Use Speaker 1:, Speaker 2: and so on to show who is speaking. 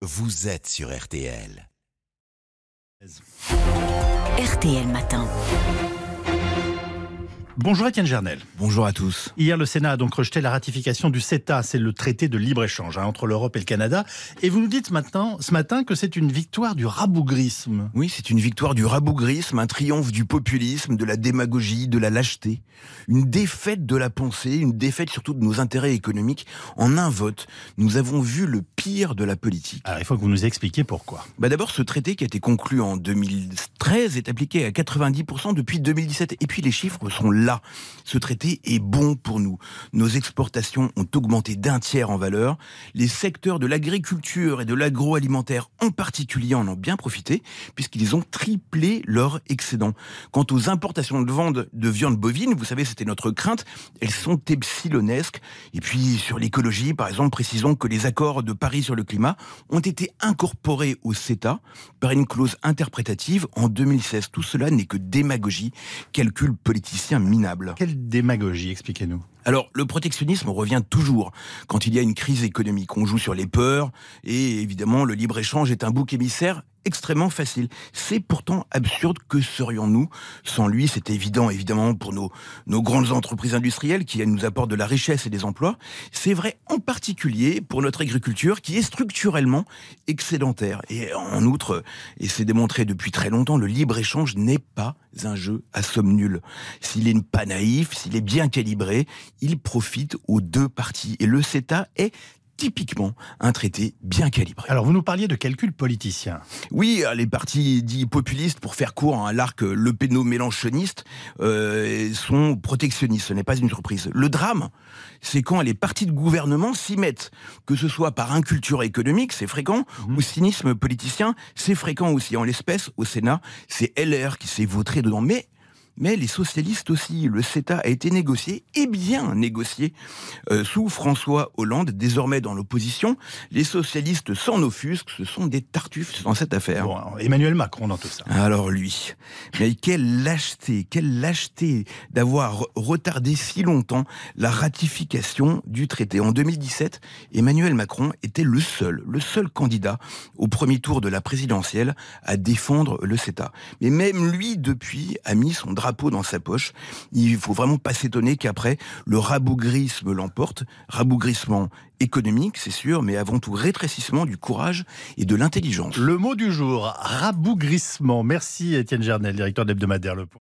Speaker 1: vous êtes sur RTL.
Speaker 2: RTL Matin.
Speaker 3: Bonjour Étienne Gernel.
Speaker 4: Bonjour à tous.
Speaker 3: Hier, le Sénat a donc rejeté la ratification du CETA, c'est le traité de libre-échange entre l'Europe et le Canada. Et vous nous dites ce matin que c'est une victoire du rabougrisme.
Speaker 4: Oui, c'est une victoire du rabougrisme, un triomphe du populisme, de la démagogie, de la lâcheté. Une défaite de la pensée, une défaite surtout de nos intérêts économiques. En un vote, nous avons vu le pire de la politique.
Speaker 3: Alors, il faut que vous nous expliquiez pourquoi.
Speaker 4: D'abord, ce traité qui a été conclu en 2013 est appliqué à 90% depuis 2017. Et puis les chiffres sont là. Ce traité est bon pour nous. Nos exportations ont augmenté d'un tiers en valeur. Les secteurs de l'agriculture et de l'agroalimentaire en particulier en ont bien profité, puisqu'ils ont triplé leur excédent. Quant aux importations de viande bovine, vous savez, c'était notre crainte, elles sont epsilonesques. Et puis sur l'écologie, par exemple, précisons que les accords de Paris sur le climat ont été incorporés au CETA par une clause interprétative en 2016. Tout cela n'est que démagogie, calcul politicien minable.
Speaker 3: Quelle démagogie, expliquez-nous.
Speaker 4: Alors, le protectionnisme revient toujours quand il y a une crise économique. On joue sur les peurs et évidemment, le libre-échange est un bouc émissaire extrêmement facile. C'est pourtant absurde. Que serions-nous sans lui? C'est évident, évidemment, pour nos grandes entreprises industrielles qui nous apportent de la richesse et des emplois. C'est vrai en particulier pour notre agriculture qui est structurellement excédentaire. Et en outre, et c'est démontré depuis très longtemps, le libre-échange n'est pas un jeu à somme nulle. S'il n'est pas naïf, s'il est bien calibré, il profite aux deux parties. Et le CETA est typiquement un traité bien calibré.
Speaker 3: Alors, vous nous parliez de calcul politicien.
Speaker 4: Oui, les partis dits populistes, pour faire court à l'arc Le Péno-mélanchoniste, sont protectionnistes. Ce n'est pas une surprise. Le drame, c'est quand les partis de gouvernement s'y mettent. Que ce soit par inculture économique, c'est fréquent, ou cynisme politicien, c'est fréquent aussi. En l'espèce, au Sénat, c'est LR qui s'est vautré dedans. Mais les socialistes aussi. Le CETA a été négocié, et bien négocié, sous François Hollande, désormais dans l'opposition. Les socialistes s'en offusquent, ce sont des tartuffes dans cette affaire.
Speaker 3: Bon, Emmanuel Macron dans tout ça.
Speaker 4: Alors lui, mais quelle lâcheté d'avoir retardé si longtemps la ratification du traité. En 2017, Emmanuel Macron était le seul candidat au premier tour de la présidentielle à défendre le CETA. Mais même lui, depuis, a mis son drapeau dans sa poche. Il faut vraiment pas s'étonner qu'après, le rabougrisme l'emporte. Rabougrissement économique, c'est sûr, mais avant tout rétrécissement du courage et de l'intelligence.
Speaker 3: Le mot du jour, rabougrissement. Merci Étienne Gernel, directeur de l'hebdomadaire Le Point.